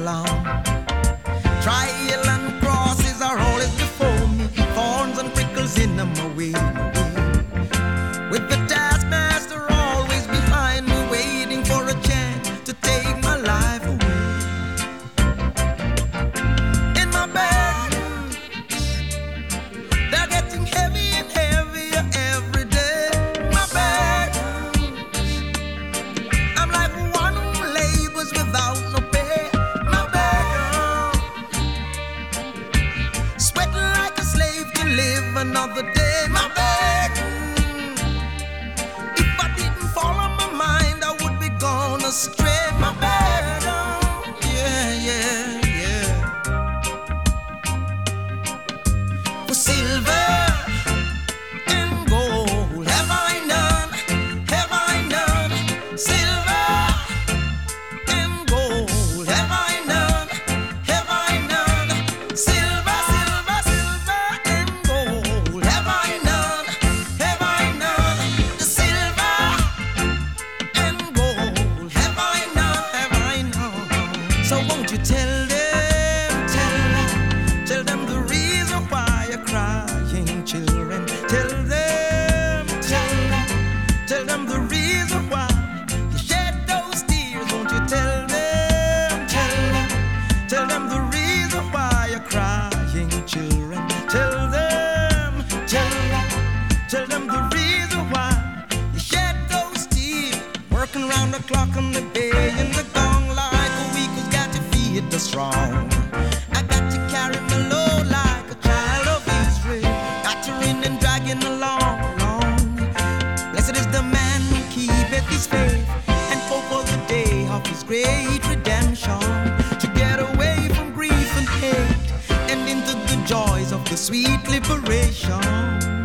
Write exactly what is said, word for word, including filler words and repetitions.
along. Trial and crosses are always before me, thorns and prickles in my way, my way. With the taskmaster always behind me, waiting for a chance to take my life away. In my burdens, they're getting heavy and heavier every day. My burdens, I'm like one who labors without no pay. My burdens, sweating like a slave to live another day. My burdens, if I didn't follow my mind, I would be gone astray. My burdens, yeah, yeah, yeah. For silver and gold have I none, have I none. Silver and gold have I none, have I none. Silver, silver, silver and gold have I none, have I none. The silver and gold have I none, have I none. So won't you tell them, tell them, tell them the reason why you're crying, children. Tell them, tell them, tell them the reason why you shed those tears. Won't you tell them, tell them, tell them the reason why you're crying, children. Tell them, tell them, tell them the reason why you shed those tears. Working round the clock on the day in the gong like a weak who's got to feed the strong. I got to carry my load like a child of Israel, battering and dragging along, along. Blessed is the man who keepeth his faith and hope for the day of his great redemption, to get away from grief and hate and into the joys of the sweet liberation.